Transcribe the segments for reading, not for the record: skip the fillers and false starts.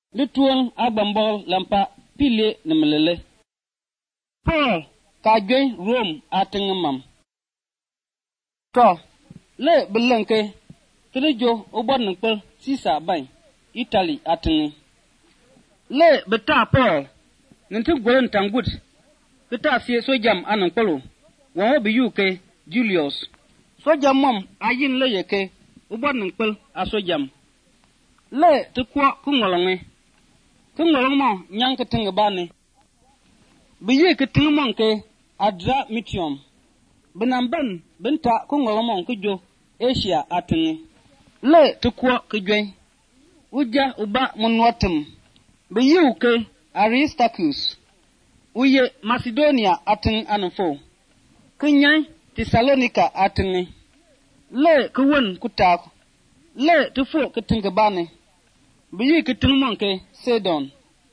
Lituang agbambol lampa pile nemlele. Paul kagwe Rome atingmam. To le belenke trijo obon npel sisa bay Italy atingi. Le beta Paul ninti goren tangut beta fie sojam anankolo wa bi UK Julius sojam mom ayin le yeke obon npel asojam le tukwa kungolonge kungolong mo nyang ketinga bane biye ketinga monke adra mitium benamban benta kungolong mon kujo Asia atingi le tukwa kujwe uja uba munwatum biye uke Aristarchus uye Macedonia ating anfo kinyai Thessalonica atingi le kuwon kutak le tufo ketinga bane biyi ketinga monke Sidon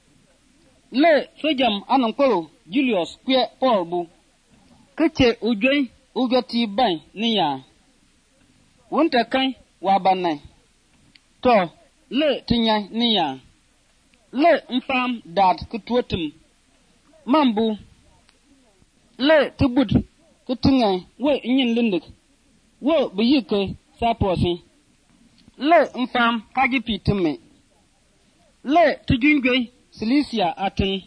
le sojam anankolo Julius kwe Paul bu keche ujwe ujoti bay niya wonta kai wabanai to le tinyai niya le mfam dad kutuotum mambu le tubud kutunga we nyin lindik wo biyike saposi le mfam kagipi tumme le tujungwe Cilicia atin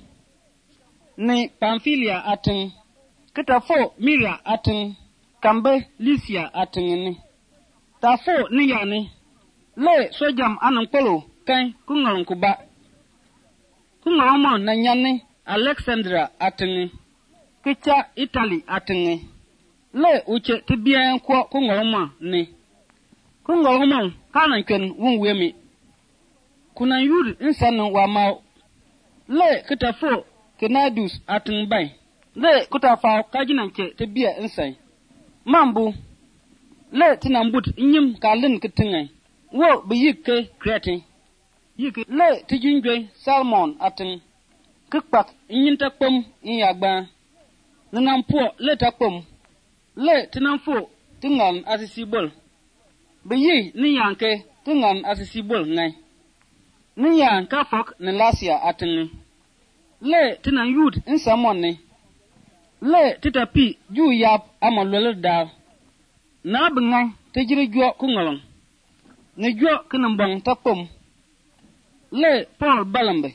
ni Pamphylia atin kitafo Mira atin kambe Lycia atin ni tafo ni yani le sojam anankolo kai kungalon kuba kungalon na nyane Alexandria atin kicha Italy atin le uche tibia kwa kungalon ni kungalon kanan ken wunwemi kuna yuri insanu wa ma le kitafo Kenadus atin bay le kutafa kajinanche tibia insai mambu le tinambut nyim kalin kitingai wo biyike Crete yike le tijingwe Salmon atin kikpak nyinta pom nyagba nanampo le tapom le tinamfo tingan asisibol biyi ni yanke tingan asisibol ngai ni yan kafok ni Lasia atin le tinan yud insamoni le titapi ju yap amalwele da na bingai tejiri jo kungolong ni jo kinambang tapom le Paul balambe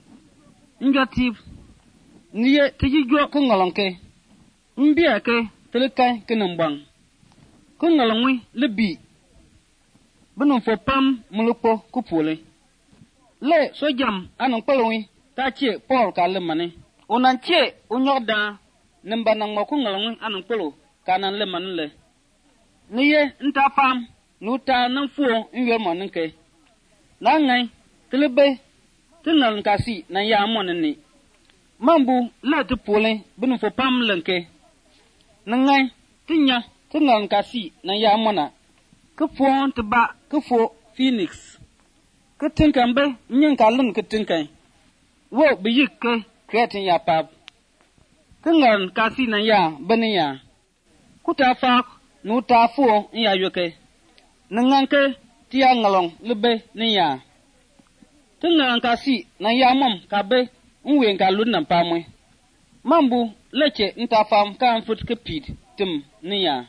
njotib niye teji jo kungolong ke mbia ke telekai kinambang kungolongwi lebi bunum fo pam mulupo kupole le sojam anankolowi tache Paul kalemane onanche onyoda nimba nang mokungalong anankolo kanan lemanle niye ntafam nuta nanfuo nwermo ninke nangai telebe tinal kasi na ya monni mambu le tupole bunum fo pam lenke nangai tinya tinal kasi na ya mona kufo tba kufo Phoenix kutinkambe nyin kalun kutinkai wo biyike Crete ya pap kungan kasi na ya baniya kutafa nutafu ya yoke nanganke tia ngalong lebe niya tungan kasi na ya mom kabe nwen kalun na pamwe mambu leche ntafam kan fut kepid tim niya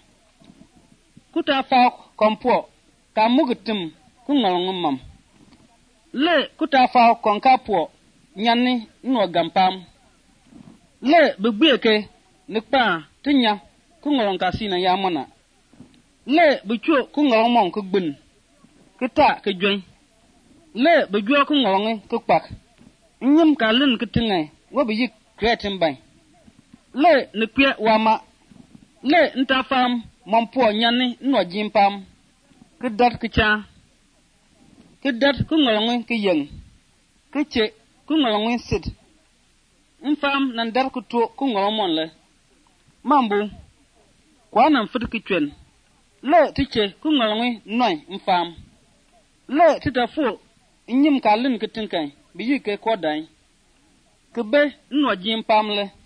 kutafa kompo kamugutum kungalong mam le kutafa konkapo nyani no gampam le bugbieke nikpa tinya kungolong kasina ya mona le bucho kungolong mon ku gbin kita ke join le bujo kungolong ku pak nyim kalin kitingai wo bi yik Cretin bay le nikpe wama le ntafam mompo nyani no jimpam kidat kicha kidat kungolong ki yeng kiche kungolong sid mfam nan dar kuto kungolong mon le mambu kwana mfut kitwen le tiche kungolong noy mfam le titafo nyim kalin kitinkai biyike kodai kebe no jimpam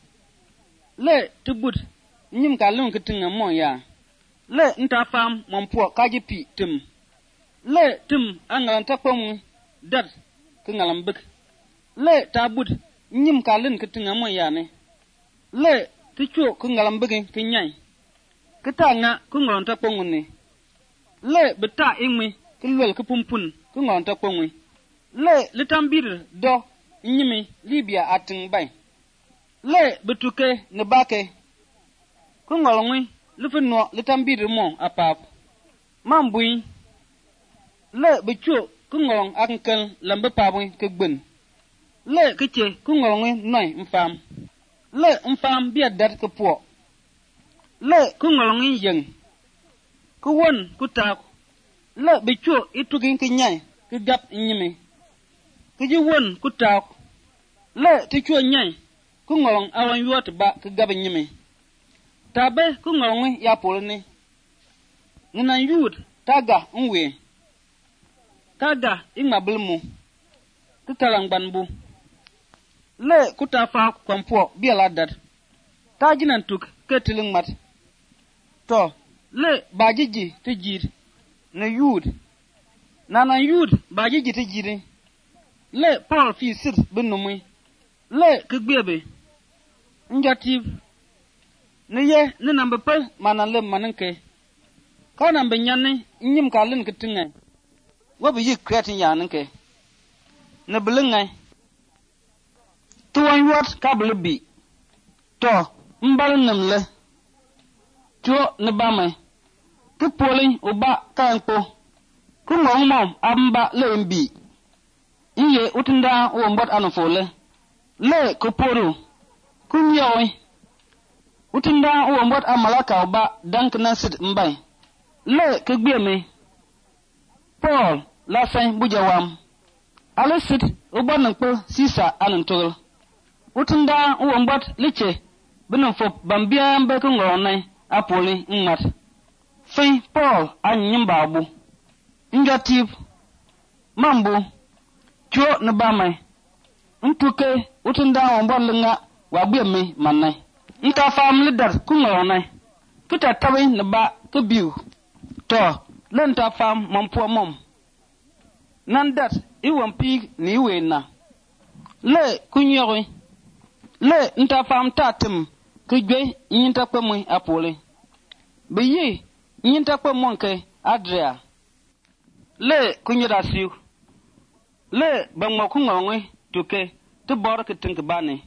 le tubut nyim kalin kitinga mon ya le ntafam mompo kajipi tim le tim angalanta pom dat ke ngalam bik le tabut nyim kalin ke tinga mo yane le ti chuo ke ngalam bik ke nyai ke ta nga ku ngon ta ponguni le beta ingmi ke lwel ke pumpun ku ngon ta pongui le tambir do nyimi libya ating bay le betuke ne bake ku ngolongui le fenno le tambir mo apap mambui le bechuo ku ngolong ankel lambe pabui ke gbun le keche ku ngolongui noi mfam le mfam bia dat ke po le ku ngolongui yeng ku won ku ta le bechuo itugin ke nyai ke gap nyimi ke ji won ku ta le ti chuo nyai ku ngolong awan yot ba ke gap nyimi tabe ku ngolongui ya polni ngina yud taga nwe kaga ingabelmu tutalangbanbu le kutafa kwampo bialadad tajinan tuk ketiling mat to le bajiji tejir ne yud nana yud bajiji tejiri le paul fi sit benumui le kegbebe njativ ne ye ne nambe pel manale mananke ka nambe nyanne nyim kalin ketinga wabu yik kreatin yanin ke ne bilingai tuwan yot ka bilibi to mbal nimle cho ne bamai ku polin uba kanko ku ngong amba le mbi iye utinda o mbot anofole le ku poru ku nyoy utinda o mbot amalaka uba dank nasid mbai le ke gbieme Paul la sain bujawam alisit uban ko sisa anan tol utunda uwambat liche binun fop bambia mbe ko ngonai apoli ngat fei Paul anyimbabu njatib mambu cho ne bamai ntuke utunda uwambat linga wagbieme manai nta fam lidar ku ngonai kita tawi ne ba ke biu to lenta fam mampo mom nandat iwon pig ni wena le kunyori le nta fam tatim kugwe nyinta kwemu apole beyi nyinta kwemu nke adria le kunyira siu le bangmo kungongwe tuke to bor ke tink bane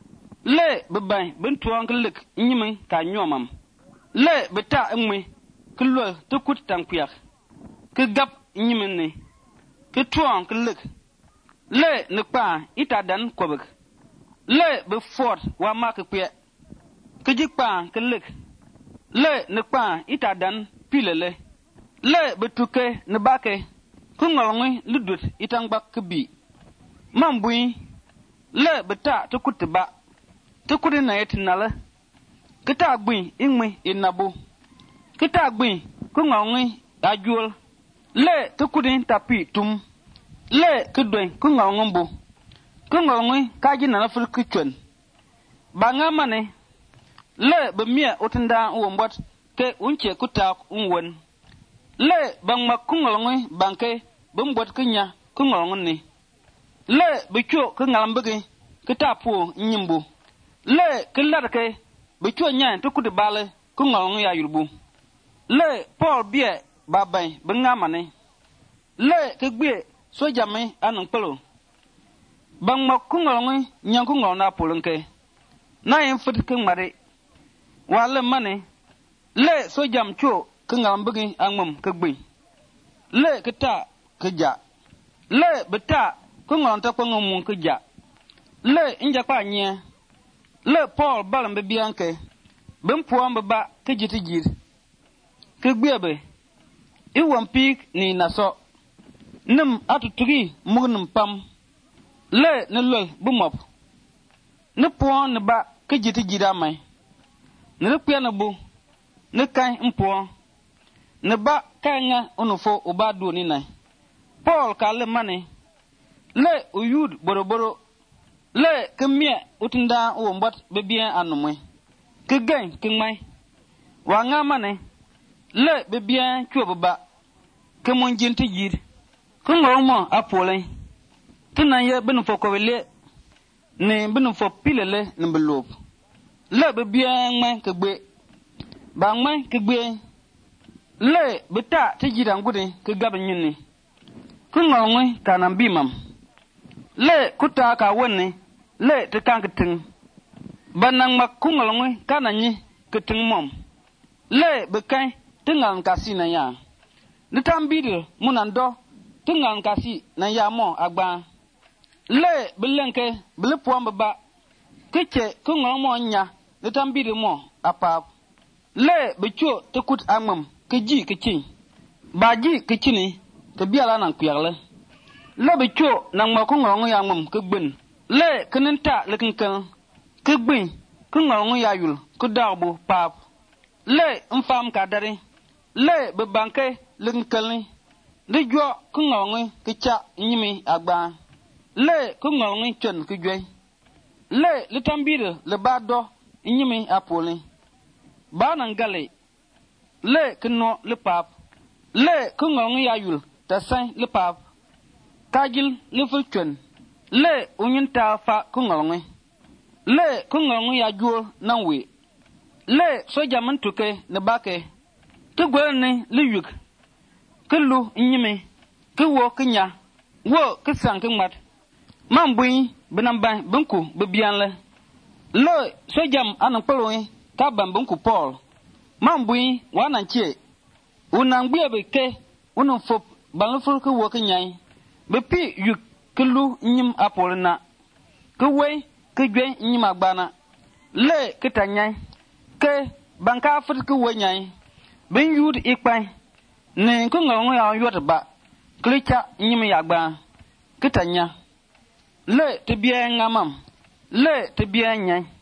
le bebai bentuang klik nyimi ka nyomam le beta ngwe kullo to kut tankpiak ke gap nyimene ke tuang ke lik le ne pa itadan kobek le be fort wa mak kpe ke jikpa ke lik le ne pa itadan pilele le be tuke ne bake ku ngolngi ludut itangbak ke bi mambui le beta to kutba to kudina yetinala ke ta gbin ingmi inabu kita gbin ku ngawngi ajul le tukudin tapi tum le kudwen ku ngawngumbu ku ngawngi kaji na ful kuchun banga mane le bemia utinda uwmbot ke unche kuta unwon le bangma ku ngawngi banke bumbot kunya ku ngawngni le bicho ku ngalambege kita pu nyimbu le kilarke bicho nya tukude bale ku ngawngi ayulbu le Paul bie babai bengamane le kegbe sojame anun pelo bangma kungolongi nyankungo na polonke na infut kengmare wale mane le sojam cho kengalambugi angmum kegbe le kita keja le beta kungolonta kwangumun keja le inja kwa nye le Paul balambe bianke bempuambe ba kejitijir kegbebe iwon pik ni naso nim atutugi mugnum pam le ne lol bumop ne puan ne ba kejiti jida mai ne pya na bu ne kan mpuan ne ba kanga onofo obadu ni nai Paul kale mane le uyud boroboro le kemia utunda wombot bebien anumwe kegen kemai wanga mane le bebien chuoba ke mon jinti jir ku ngormo apole Tina ye bin fo ko le ni bin fo pilele ni belob. Le be bien ngmen ke gbe. Ba ngmen ke gbe. Le beta ti jidan gudi ke gabe nyini. Ku ngolngwe kana bimam. Le kuta ka wonni le te kan kitin. Banang mak ku ngolngwe kana nyi kitin mom. Le be kan tingal kasi na ya. Ni tambidi munando tingal kasi na ya mo agba. Le belenke belepuam ba kiche ku ngolmo nya ni tambidi mo apap. Le becho te kut amam keji kichi. Baji kichini te biala nan kuyarle. Le becho nang ma ku ngolngo ya ngam ke gbin. Le keninta le kinkan ke gbin ku ngolngo ya yul ku darbu pap. Le mfam ka dari. Le be banke le kinkalni. De jo ku ngolngo ke cha nyimi agba. Le ku ngolngo chon ku jwe. Le tambide le bado nyimi apoli. Ba nan gale. Le kino le pap. Le ku ngolngo ya yul ta san le pap. Kajil le fulchun. Le unyinta fa ku ngolngo. Le ku ngolngo ya jur nan we. Le soja man tuke ne bake. Ke gwelne le yuk. Ke lu nyime. Ke wo ke nya. Wo ke sang ke mat. Man bui benamban bunku bebianle. Le sojam anan poloe ka ban bunku Paul. Man bui wanan chie. Unang bia be ke unang fop ban ful ke wo ke nyai. Be pi yuk ke lu nyim apolina. Ke we ke gwe nyim agbana. Le ke tanyai. Ke banka fut ke wo nyai. Ben yud ikpai. Ne ko ngolngo ya yot ba. Klicha nyim ya gba. Ke tanya. Le te bien ngamam. Le te bien nyai.